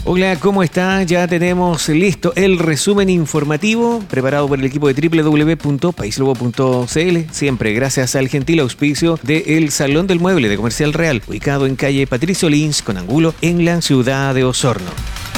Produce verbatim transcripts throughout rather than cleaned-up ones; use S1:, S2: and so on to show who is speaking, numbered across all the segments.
S1: Hola, ¿cómo está? Ya tenemos listo el resumen informativo preparado por el equipo de doble u doble u doble u punto país lobo punto c l, siempre gracias al gentil auspicio de El Salón del Mueble de Comercial Real, ubicado en calle Patricio Lins con Angulo en la ciudad de Osorno.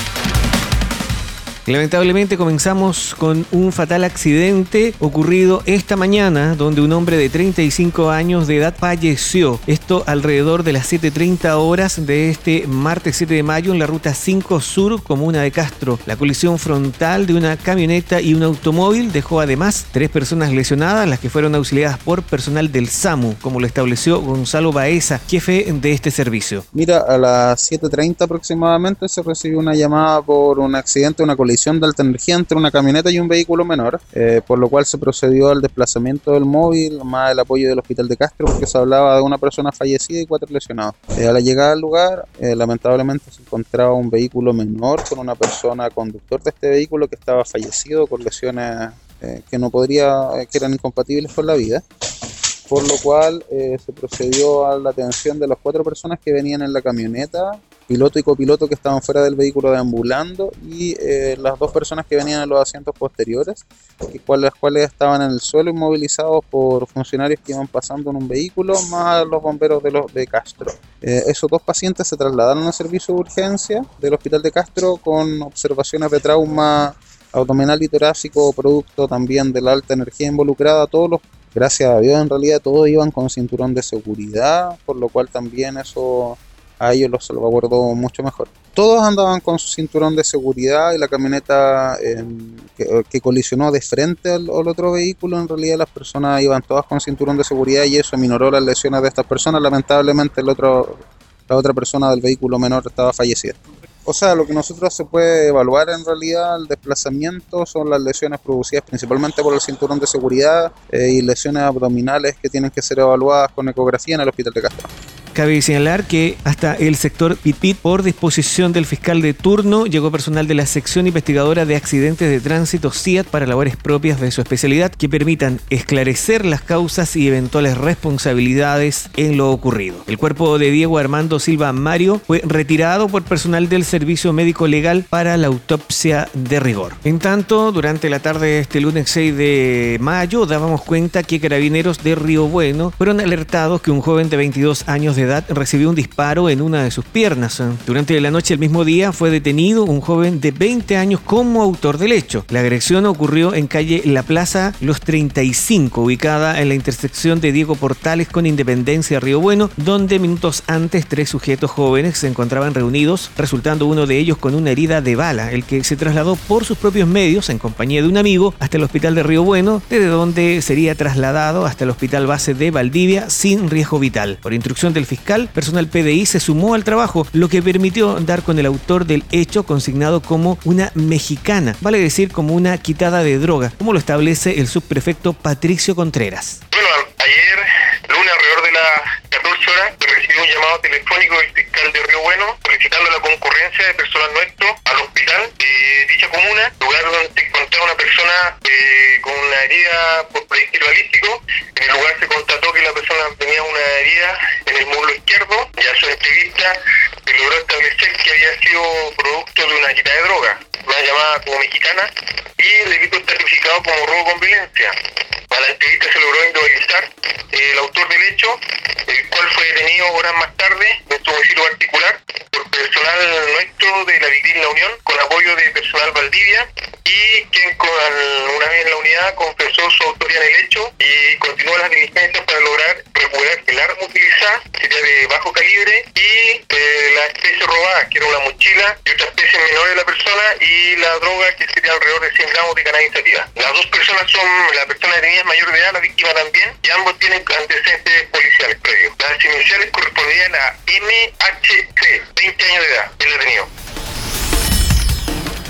S1: Lamentablemente comenzamos con un fatal accidente ocurrido esta mañana, donde un hombre de treinta y cinco años de edad falleció. Esto alrededor de las siete treinta horas de este martes siete de mayo en la ruta cinco Sur, comuna de Castro. La colisión frontal de una camioneta y un automóvil dejó además tres personas lesionadas, las que fueron auxiliadas por personal del SAMU, como lo estableció Gonzalo Baeza, jefe de este servicio.
S2: Mira, a las siete treinta aproximadamente se recibió una llamada por un accidente, una colisión de alta energía entre una camioneta y un vehículo menor, eh, por lo cual se procedió al desplazamiento del móvil, más el apoyo del hospital de Castro, porque se hablaba de una persona fallecida y cuatro lesionados. Eh, a la llegada al lugar, eh, lamentablemente se encontraba un vehículo menor con una persona conductor de este vehículo que estaba fallecido con lesiones eh, que no podría, que eran incompatibles con la vida. Por lo cual eh, se procedió a la atención de las cuatro personas que venían en la camioneta, piloto y copiloto que estaban fuera del vehículo deambulando, y eh, las dos personas que venían en los asientos posteriores, que, cual, las cuales estaban en el suelo inmovilizados por funcionarios que iban pasando en un vehículo, más los bomberos de, los, de Castro. Eh, esos dos pacientes se trasladaron al servicio de urgencia del hospital de Castro con observaciones de trauma abdominal y torácico, producto también de la alta energía involucrada. Todos los Gracias a Dios, en realidad todos iban con cinturón de seguridad, por lo cual también eso a ellos los salvaguardó mucho mejor. Todos andaban con su cinturón de seguridad, y la camioneta eh, que, que colisionó de frente al, al otro vehículo, en realidad las personas iban todas con cinturón de seguridad y eso aminoró las lesiones de estas personas. Lamentablemente el otro, la otra persona del vehículo menor estaba fallecida. O sea, lo que nosotros se puede evaluar en realidad el desplazamiento son las lesiones producidas principalmente por el cinturón de seguridad eh, y lesiones abdominales que tienen que ser evaluadas con ecografía en el hospital de Castro.
S1: Cabe señalar que hasta el sector Pipit, por disposición del fiscal de turno, llegó personal de la sección investigadora de accidentes de tránsito C I A T para labores propias de su especialidad que permitan esclarecer las causas y eventuales responsabilidades en lo ocurrido. El cuerpo de Diego Armando Silva Mario fue retirado por personal del Servicio Médico Legal para la autopsia de rigor. En tanto, durante la tarde de este lunes seis de mayo dábamos cuenta que carabineros de Río Bueno fueron alertados que un joven de veintidós años de edad recibió un disparo en una de sus piernas. Durante la noche del mismo día fue detenido un joven de veinte años como autor del hecho. La agresión ocurrió en calle La Plaza Los treinta y cinco, ubicada en la intersección de Diego Portales con Independencia Río Bueno, donde minutos antes tres sujetos jóvenes se encontraban reunidos, resultando uno de ellos con una herida de bala, el que se trasladó por sus propios medios en compañía de un amigo hasta el hospital de Río Bueno, desde donde sería trasladado hasta el hospital base de Valdivia sin riesgo vital. Por instrucción del fiscal, personal P D I se sumó al trabajo, lo que permitió dar con el autor del hecho, consignado como una mexicana, vale decir como una quitada de droga, como lo establece el subprefecto Patricio Contreras.
S3: Bueno, ayer, lunes, alrededor de las catorce horas, recibió un llamado telefónico del fiscal de Río Bueno solicitando la concurrencia de personal nuestro al hospital de dicha comuna, lugar donde se encontraba una persona eh, con una herida por proyectil balístico. En el lugar se constató que la persona tenía una herida en el muslo izquierdo, y a su entrevista se logró establecer que había sido producto de una quita de droga, una llamada como mexicana, y el delito está tipificado como robo con violencia. A la entrevista se logró individualizar eh, el autor del hecho, el cual fue detenido horas más tarde en su domicilio particular por personal nuestro de la Vigil La Unión, con apoyo de personal Valdivia, y quien con, una vez en la unidad confesó su autoría en el hecho y continuó las diligencias para lograr recuperar el arma utilizada, sería de bajo calibre, y eh, la especie robada, que era una mochila y otra especie menor de la persona, y la droga, que sería alrededor de cien gramos de cannabis sativa. Las dos personas son, la persona detenida es mayor de edad, la víctima también, y ambos tienen antecedentes policiales previos. Las iniciales correspondían a M H C, veinte años de edad, el detenido.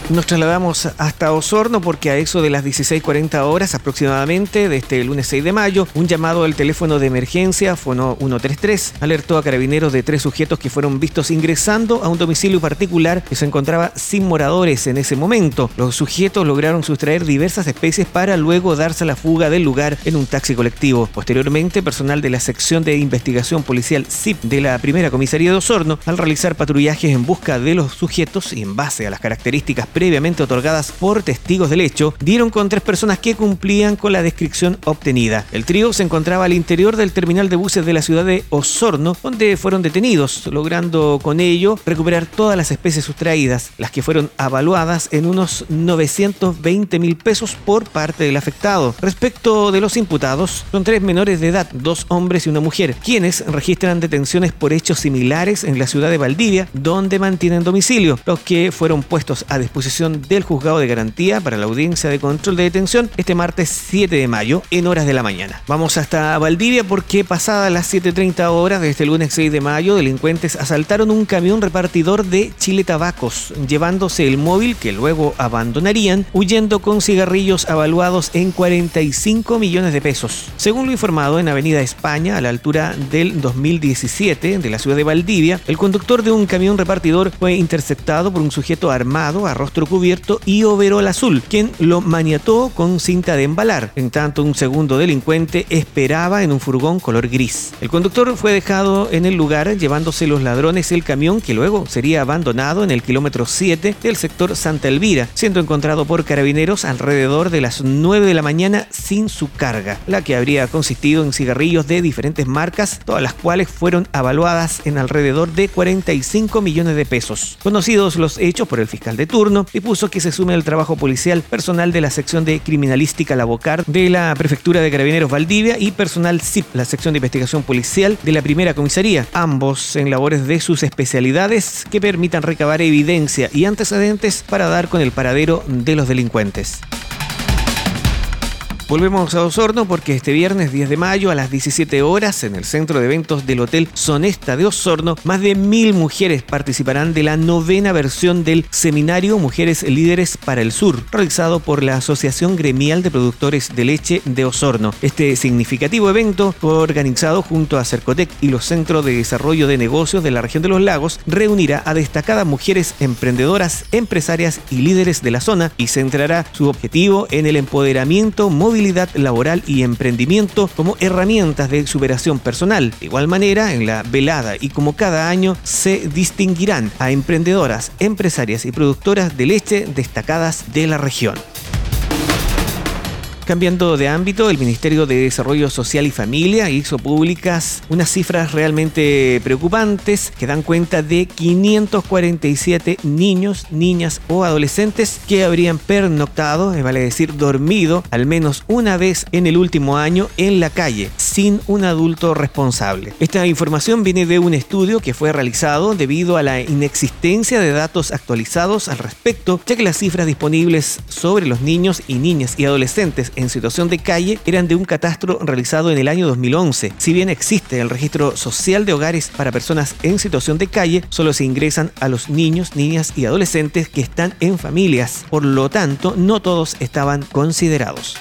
S1: Nos trasladamos hasta Osorno porque a eso de las dieciséis cuarenta horas aproximadamente de este lunes seis de mayo, un llamado al teléfono de emergencia Fono ciento treinta y tres alertó a carabineros de tres sujetos que fueron vistos ingresando a un domicilio particular que se encontraba sin moradores en ese momento. Los sujetos lograron sustraer diversas especies para luego darse a la fuga del lugar en un taxi colectivo. Posteriormente, personal de la sección de investigación policial S I P de la primera comisaría de Osorno, al realizar patrullajes en busca de los sujetos y en base a las características previamente otorgadas por testigos del hecho, dieron con tres personas que cumplían con la descripción obtenida. El trío se encontraba al interior del terminal de buses de la ciudad de Osorno, donde fueron detenidos, logrando con ello recuperar todas las especies sustraídas, las que fueron evaluadas en unos novecientos veinte mil pesos por parte del afectado. Respecto de los imputados, son tres menores de edad, dos hombres y una mujer, quienes registran detenciones por hechos similares en la ciudad de Valdivia, donde mantienen domicilio, los que fueron puestos a disposición del juzgado de garantía para la audiencia de control de detención este martes siete de mayo en horas de la mañana. Vamos hasta Valdivia porque pasadas las siete treinta horas de este lunes seis de mayo, delincuentes asaltaron un camión repartidor de Chile Tabacos, llevándose el móvil que luego abandonarían, huyendo con cigarrillos avaluados en cuarenta y cinco millones de pesos. Según lo informado en Avenida España, a la altura del dos mil diecisiete de la ciudad de Valdivia, el conductor de un camión repartidor fue interceptado por un sujeto armado a rostro cubierto y overol azul, quien lo maniató con cinta de embalar. En tanto, un segundo delincuente esperaba en un furgón color gris. El conductor fue dejado en el lugar, llevándose los ladrones el camión, que luego sería abandonado en el kilómetro siete del sector Santa Elvira, siendo encontrado por carabineros alrededor de las nueve de la mañana sin su carga, la que habría consistido en cigarrillos de diferentes marcas, todas las cuales fueron avaluadas en alrededor de cuarenta y cinco millones de pesos. Conocidos los hechos por el fiscal de turno, dispuso que se sume al trabajo policial personal de la sección de criminalística La Bocar de la Prefectura de Carabineros Valdivia y personal S I P, la sección de investigación policial de la primera comisaría, ambos en labores de sus especialidades que permitan recabar evidencia y antecedentes para dar con el paradero de los delincuentes. Volvemos a Osorno porque este viernes diez de mayo a las diecisiete horas en el centro de eventos del Hotel Sonesta de Osorno, más de mil mujeres participarán de la novena versión del Seminario Mujeres Líderes para el Sur, realizado por la Asociación Gremial de Productores de Leche de Osorno. Este significativo evento, organizado junto a Cercotec y los Centros de Desarrollo de Negocios de la región de los Lagos, reunirá a destacadas mujeres emprendedoras, empresarias y líderes de la zona y centrará su objetivo en el empoderamiento, movilidad laboral y emprendimiento como herramientas de superación personal. De igual manera, en la velada y como cada año, se distinguirán a emprendedoras, empresarias y productoras de leche destacadas de la región. Cambiando de ámbito, el Ministerio de Desarrollo Social y Familia hizo públicas unas cifras realmente preocupantes que dan cuenta de quinientos cuarenta y siete niños, niñas o adolescentes que habrían pernoctado, es vale decir dormido, al menos una vez en el último año en la calle, sin un adulto responsable. Esta información viene de un estudio que fue realizado debido a la inexistencia de datos actualizados al respecto, ya que las cifras disponibles sobre los niños y niñas y adolescentes en situación de calle eran de un catastro realizado en el año dos mil once. Si bien existe el registro social de hogares para personas en situación de calle, solo se ingresan a los niños, niñas y adolescentes que están en familias. Por lo tanto, no todos estaban considerados.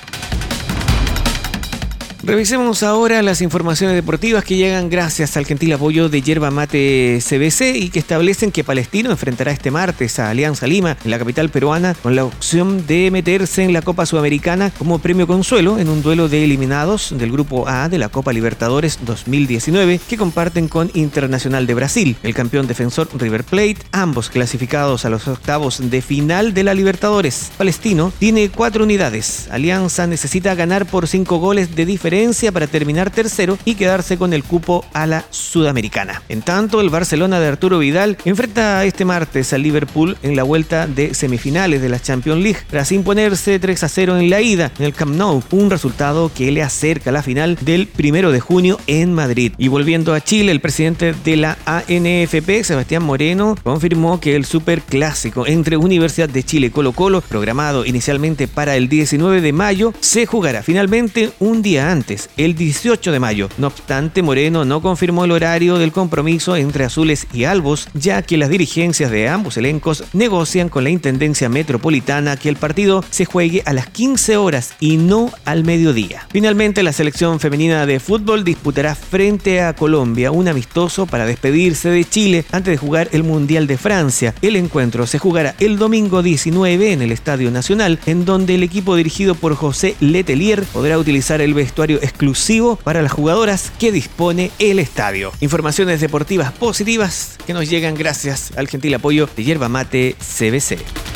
S1: Revisemos ahora las informaciones deportivas que llegan gracias al gentil apoyo de Yerba Mate C B C y que establecen que Palestino enfrentará este martes a Alianza Lima en la capital peruana con la opción de meterse en la Copa Sudamericana como premio consuelo en un duelo de eliminados del Grupo A de la Copa Libertadores dos mil diecinueve que comparten con Internacional de Brasil, el campeón defensor River Plate, ambos clasificados a los octavos de final de la Libertadores. Palestino tiene cuatro unidades. Alianza necesita ganar por cinco goles de diferencia para terminar tercero y quedarse con el cupo a la Sudamericana. En tanto, el Barcelona de Arturo Vidal enfrenta este martes al Liverpool en la vuelta de semifinales de la Champions League tras imponerse tres a cero en la ida en el Camp Nou, un resultado que le acerca a la final del primero de junio en Madrid. Y volviendo a Chile, el presidente de la A N F P, Sebastián Moreno, confirmó que el superclásico entre Universidad de Chile y Colo Colo, programado inicialmente para el diecinueve de mayo, se jugará finalmente un día antes antes, el dieciocho de mayo. No obstante, Moreno no confirmó el horario del compromiso entre azules y albos, ya que las dirigencias de ambos elencos negocian con la Intendencia Metropolitana que el partido se juegue a las quince horas y no al mediodía. Finalmente, la selección femenina de fútbol disputará frente a Colombia un amistoso para despedirse de Chile antes de jugar el Mundial de Francia. El encuentro se jugará el domingo diecinueve en el Estadio Nacional, en donde el equipo dirigido por José Letelier podrá utilizar el vestuario exclusivo para las jugadoras que dispone el estadio. Informaciones deportivas positivas que nos llegan gracias al gentil apoyo de Yerba Mate C B C.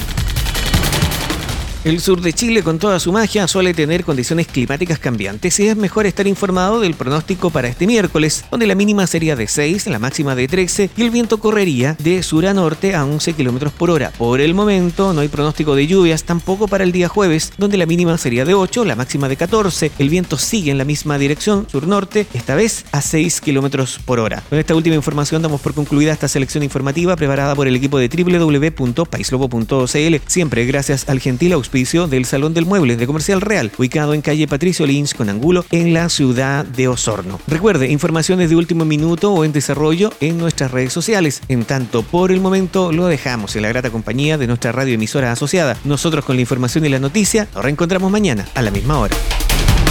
S1: El sur de Chile, con toda su magia, suele tener condiciones climáticas cambiantes y es mejor estar informado del pronóstico para este miércoles, donde la mínima sería de seis, la máxima de trece y el viento correría de sur a norte a once kilómetros por hora. Por el momento no hay pronóstico de lluvias tampoco para el día jueves, donde la mínima sería de ocho, la máxima de catorce. El viento sigue en la misma dirección, sur-norte, esta vez a seis kilómetros por hora. Con esta última información damos por concluida esta selección informativa preparada por el equipo de doble u doble u doble u punto paislobo punto c l, siempre gracias al gentil auspicio del Salón del Mueble de Comercial Real, ubicado en calle Patricio Lynch con Angulo, en la ciudad de Osorno. Recuerde, informaciones de último minuto o en desarrollo en nuestras redes sociales. En tanto, por el momento lo dejamos en la grata compañía de nuestra radioemisora asociada. Nosotros con la información y la noticia nos reencontramos mañana a la misma hora.